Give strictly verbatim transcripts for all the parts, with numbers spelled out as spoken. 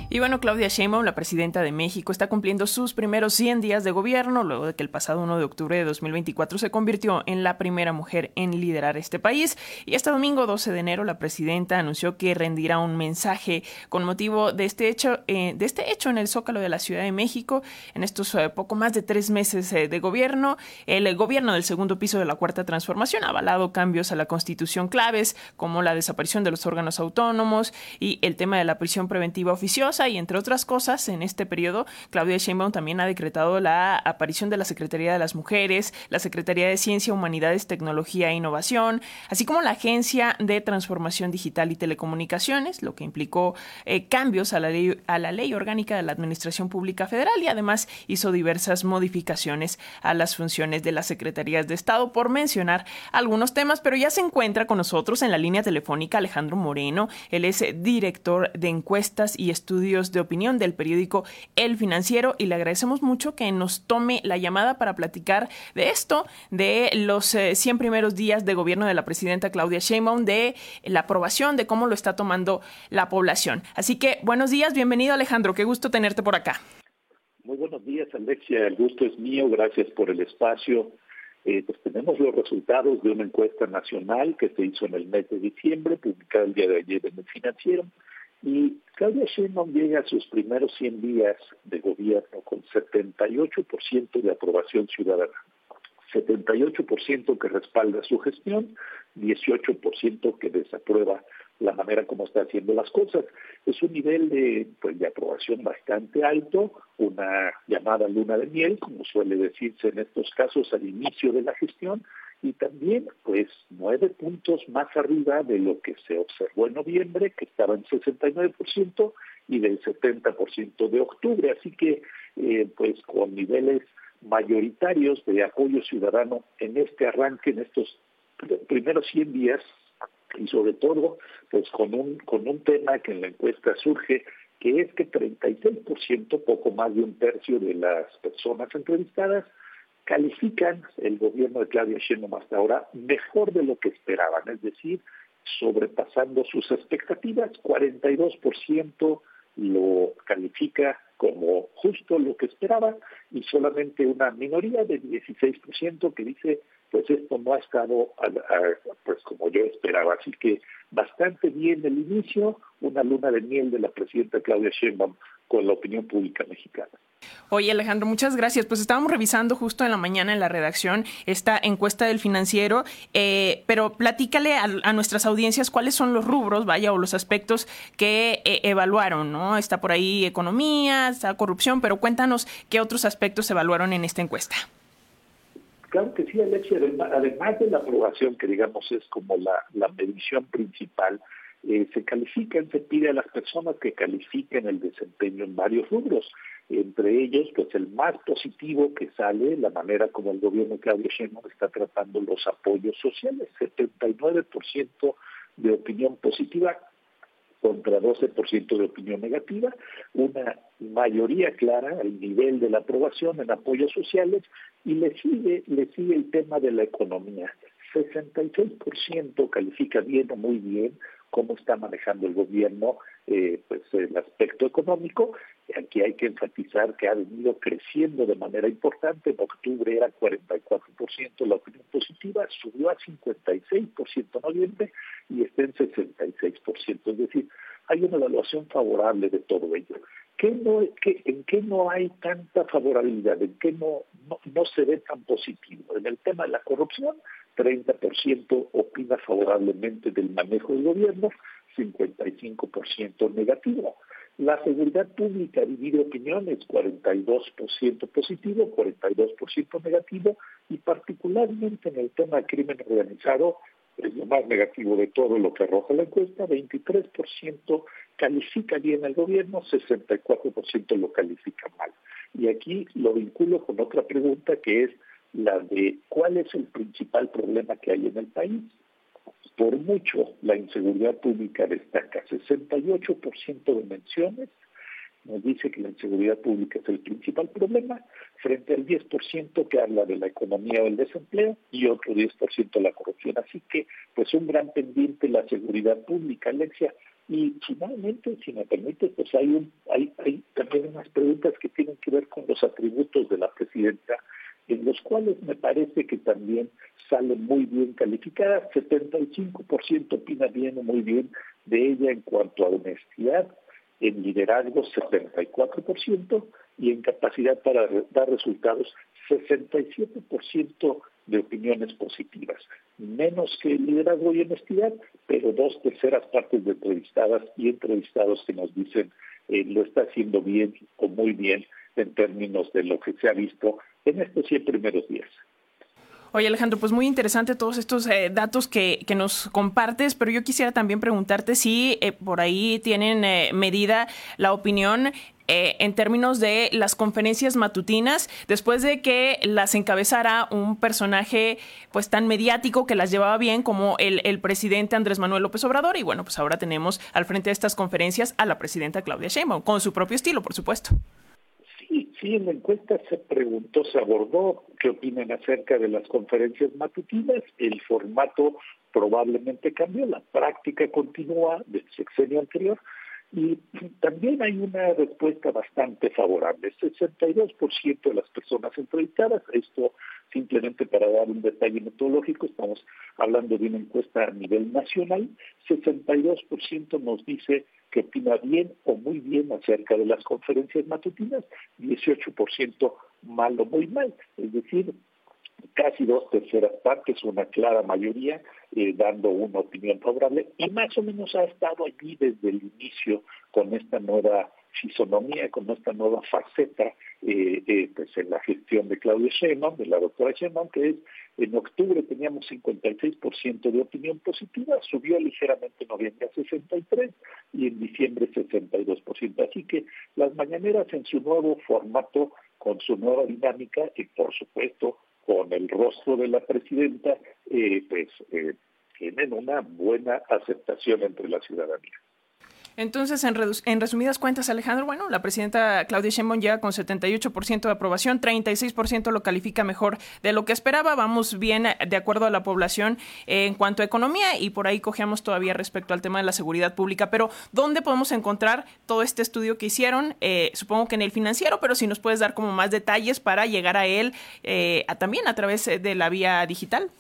Y bueno, Claudia Sheinbaum, la presidenta de México, está cumpliendo sus primeros cien días de gobierno, luego de que el pasado uno de octubre de dos mil veinticuatro se convirtió en la primera mujer en liderar este país. Y este domingo doce de enero, la presidenta anunció que rendirá un mensaje con motivo de este hecho, eh, de este hecho en el Zócalo de la Ciudad de México. En estos eh, poco más de tres meses eh, de gobierno, el, el gobierno del segundo piso de la Cuarta Transformación ha avalado cambios a la Constitución claves, como la desaparición de los órganos autónomos y el tema de la prisión preventiva oficiosa. Y entre otras cosas, en este periodo, Claudia Sheinbaum también ha decretado la aparición de la Secretaría de las Mujeres, la Secretaría de Ciencia, Humanidades, Tecnología e Innovación, así como la Agencia de Transformación Digital y Telecomunicaciones, lo que implicó eh, cambios a la, ley, a la Ley Orgánica de la Administración Pública Federal, y además hizo diversas modificaciones a las funciones de las Secretarías de Estado, por mencionar algunos temas. Pero ya se encuentra con nosotros en la línea telefónica Alejandro Moreno. Él es director de encuestas y estudios de opinión del periódico El Financiero, y le agradecemos mucho que nos tome la llamada para platicar de esto, de los eh, cien primeros días de gobierno de la presidenta Claudia Sheinbaum, de la aprobación, de cómo lo está tomando la población. Así que buenos días, bienvenido Alejandro, qué gusto tenerte por acá. Muy buenos días, Alexia, el gusto es mío, gracias por el espacio. Eh, pues tenemos los resultados de una encuesta nacional que se hizo en el mes de diciembre, publicada el día de ayer en El Financiero. Y Claudia Sheinbaum llega a sus primeros cien días de gobierno con setenta y ocho por ciento de aprobación ciudadana, setenta y ocho por ciento que respalda su gestión, dieciocho por ciento que desaprueba la manera como está haciendo las cosas. Es un nivel de, pues, de aprobación bastante alto, una llamada luna de miel, como suele decirse en estos casos al inicio de la gestión, y también pues nueve puntos más arriba de lo que se observó en noviembre, que estaba en sesenta y nueve por ciento, y del setenta por ciento de octubre. Así que eh, pues con niveles mayoritarios de apoyo ciudadano en este arranque, en estos primeros cien días, y sobre todo pues con un con un tema que en la encuesta surge, que es que treinta y seis por ciento, poco más de un tercio de las personas entrevistadas, califican el gobierno de Claudia Sheinbaum hasta ahora mejor de lo que esperaban, es decir, sobrepasando sus expectativas. Cuarenta y dos por ciento lo califica como justo lo que esperaban, y solamente una minoría de dieciséis por ciento que dice pues esto no ha estado a, a, pues como yo esperaba. Así que bastante bien el inicio, una luna de miel de la presidenta Claudia Sheinbaum con la opinión pública mexicana. Oye, Alejandro, muchas gracias. Pues estábamos revisando justo en la mañana en la redacción esta encuesta del Financiero, eh, pero platícale a, a nuestras audiencias cuáles son los rubros, vaya, o los aspectos que eh, evaluaron, ¿no? Está por ahí economía, está corrupción, pero cuéntanos qué otros aspectos se evaluaron en esta encuesta. Claro que sí, Alexia, además de la aprobación, que digamos es como la, la medición principal, eh, se califican, se pide a las personas que califiquen el desempeño en varios rubros. Entre ellos, pues el más positivo que sale, la manera como el gobierno de Claudia Sheinbaum está tratando los apoyos sociales, setenta y nueve por ciento de opinión positiva contra doce por ciento de opinión negativa, una mayoría clara al nivel de la aprobación en apoyos sociales, y le sigue, le sigue el tema de la economía. sesenta y seis por ciento califica bien o muy bien cómo está manejando el gobierno eh, pues el aspecto económico. Aquí hay que enfatizar que ha venido creciendo de manera importante. En octubre era cuarenta y cuatro por ciento la opinión positiva, subió a cincuenta y seis por ciento en noviembre y está en sesenta y seis por ciento. Es decir, hay una evaluación favorable de todo ello. ¿Qué no, qué, ¿En qué no hay tanta favorabilidad? ¿En qué no, no, no se ve tan positivo? En el tema de la corrupción, treinta por ciento opina favorablemente del manejo del gobierno, cincuenta y cinco por ciento negativo. La seguridad pública divide opiniones, cuarenta y dos por ciento positivo, cuarenta y dos por ciento negativo, y particularmente en el tema del crimen organizado, es lo más negativo de todo lo que arroja la encuesta. Veintitrés por ciento califica bien al gobierno, sesenta y cuatro por ciento lo califica mal. Y aquí lo vinculo con otra pregunta, que es la de cuál es el principal problema que hay en el país. Por mucho, la inseguridad pública destaca. sesenta y ocho por ciento de menciones nos dice que la inseguridad pública es el principal problema, frente al diez por ciento que habla de la economía o el desempleo, y otro diez por ciento la corrupción. Así que, pues un gran pendiente la seguridad pública. Alexia, Y finalmente, si me permite, pues hay, un, hay, hay también unas preguntas que tienen que ver con los atributos de la presidenta, en los cuales me parece que también sale muy bien calificada. setenta y cinco por ciento opina bien o muy bien de ella en cuanto a honestidad, en liderazgo setenta y cuatro por ciento y en capacidad para dar resultados sesenta y siete por ciento de opiniones positivas, menos que liderazgo y honestidad, pero dos terceras partes de entrevistadas y entrevistados que nos dicen eh, lo está haciendo bien o muy bien en términos de lo que se ha visto en estos cien primeros días. Oye, Alejandro, pues muy interesante todos estos eh, datos que, que nos compartes, pero yo quisiera también preguntarte si eh, por ahí tienen eh, medida la opinión eh, en términos de las conferencias matutinas, después de que las encabezara un personaje pues tan mediático que las llevaba bien como el, el presidente Andrés Manuel López Obrador, y bueno, pues ahora tenemos al frente de estas conferencias a la presidenta Claudia Sheinbaum, con su propio estilo, por supuesto. Sí, sí, en la encuesta se preguntó, se abordó qué opinan acerca de las conferencias matutinas. El formato probablemente cambió, la práctica continúa del sexenio anterior y también hay una respuesta bastante favorable. sesenta y dos por ciento de las personas entrevistadas, esto simplemente para dar un detalle metodológico, estamos hablando de una encuesta a nivel nacional, sesenta y dos por ciento nos dice que opina bien o muy bien acerca de las conferencias matutinas, dieciocho por ciento mal o muy mal, es decir, casi dos terceras partes, una clara mayoría, eh, dando una opinión favorable, y más o menos ha estado allí desde el inicio con esta nueva fisonomía, con esta nueva faceta eh, eh, pues en la gestión de Claudia Sheinbaum, de la doctora Sheinbaum, que es en octubre teníamos cincuenta y seis por ciento de opinión positiva, subió ligeramente en noviembre a sesenta y tres por ciento y en diciembre sesenta y dos por ciento. Así que las mañaneras en su nuevo formato, con su nueva dinámica y por supuesto con el rostro de la presidenta, eh, pues eh, tienen una buena aceptación entre la ciudadanía. Entonces, en, redu- en resumidas cuentas, Alejandro, bueno, la presidenta Claudia Sheinbaum llega con setenta y ocho por ciento de aprobación, treinta y seis por ciento lo califica mejor de lo que esperaba, vamos bien de acuerdo a la población eh, en cuanto a economía, y por ahí cojeamos todavía respecto al tema de la seguridad pública, pero ¿dónde podemos encontrar todo este estudio que hicieron? Eh, supongo que en El Financiero, pero si nos puedes dar como más detalles para llegar a él eh, a, también a través de la vía digital.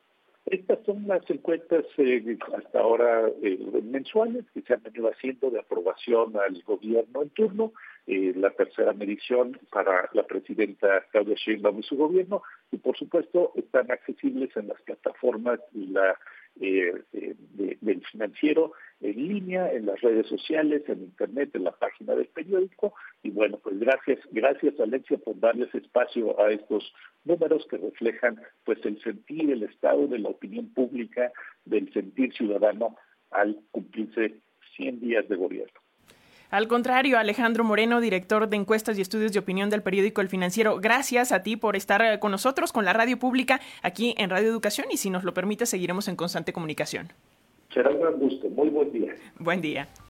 Estas son las encuestas eh, hasta ahora eh, mensuales que se han venido haciendo de aprobación al gobierno en turno, eh, la tercera medición para la presidenta Claudia Sheinbaum y su gobierno, y por supuesto están accesibles en las plataformas y la eh, eh, de, del Financiero, en línea, en las redes sociales, en internet, en la página del periódico. Y bueno, pues gracias, gracias Alexia por darles espacio a estos números que reflejan pues el sentir, el estado de la opinión pública, del sentir ciudadano al cumplirse cien días de gobierno. Al contrario, Alejandro Moreno, director de encuestas y estudios de opinión del periódico El Financiero, gracias a ti por estar con nosotros, con la radio pública, aquí en Radio Educación, y si nos lo permite, seguiremos en constante comunicación. Será un gran gusto. Muy buen día. Buen día.